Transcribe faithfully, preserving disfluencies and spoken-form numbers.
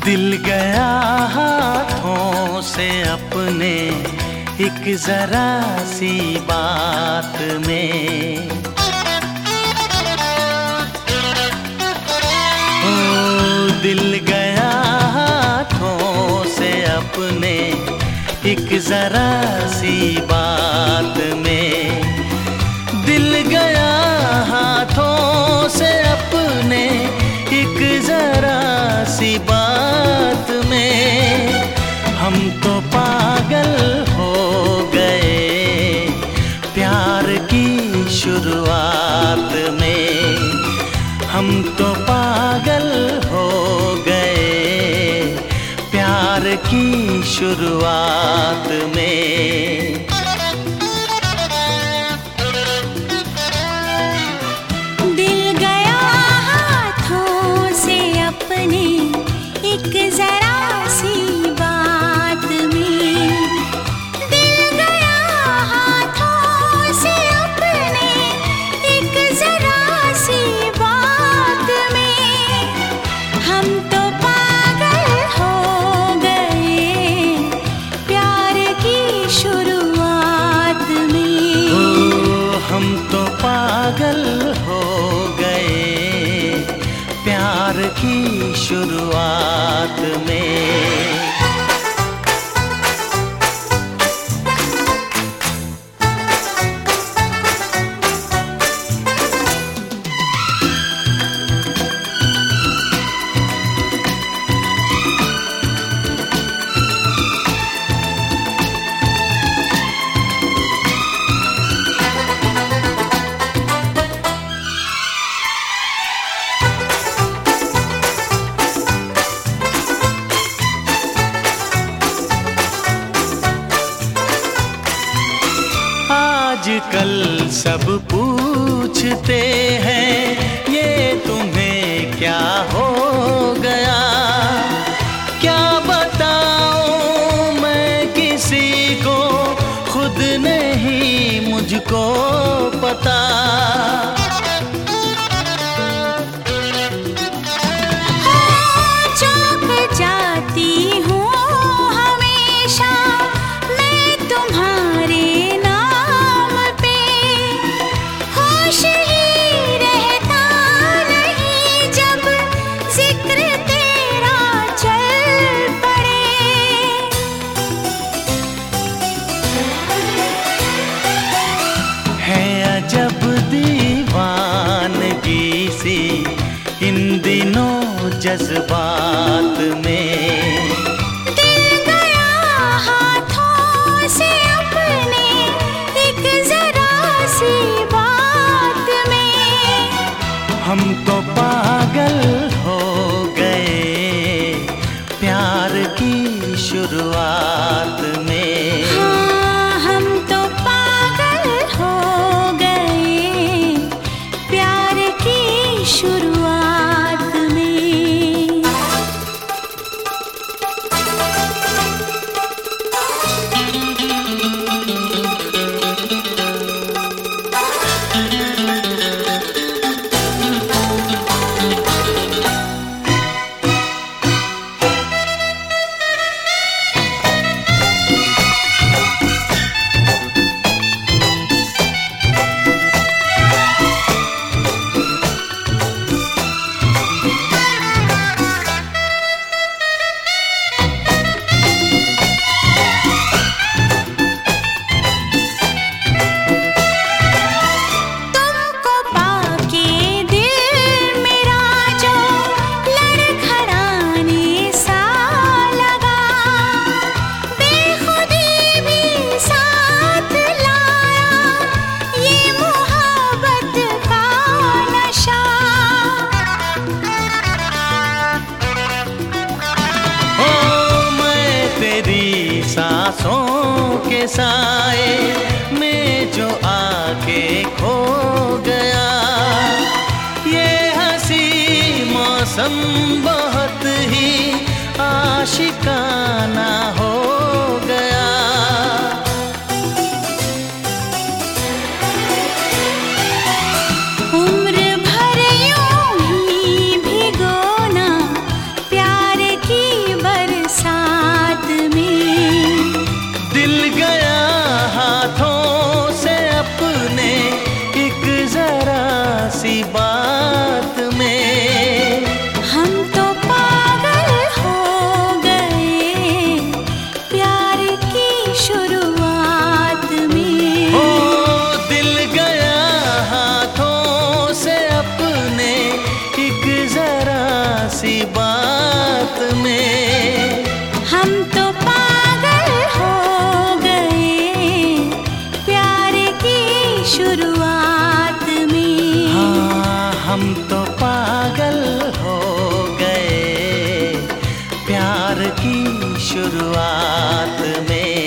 दिल गया हाथों से अपने एक जरा सी बात में। ओ दिल गया हाथों से अपने एक जरा सी बात में। दिल गया हाथों से अपने एक जरा सी बात में। हम तो पागल हो गए प्यार की शुरुआत में। हम तो पागल हो गए प्यार की शुरुआत में। एक जरा सी बात में। दिल गया हाथों से अपने एक जरा सी बात में। हम तो पागल हो गए प्यार की शुरुआत में। ओ हम तो पागल हो गए प्यार की शुरुआत में। आजकल सब पूछते हैं ये तुम्हें क्या हो गया। क्या बताऊं मैं किसी को, खुद नहीं मुझको पता। चौंक जाती हूँ हमेशा मैं तुम्हारे जब दीवानगी सी इन दिनों जज्बात में। दिल गया हाथों से अपने एक जरा सी बात में। हम तो पागल हो गए प्यार की शुरुआत में। हाँ हम तो पागल हो शुरुआत में। सांसों के साए में जो आके खो गया। ये हंसी मौसम बहुत ही आशिकाना हो गया। उम्र भर यूं ही भिगोना प्यार की प्यार की शुरुआत में।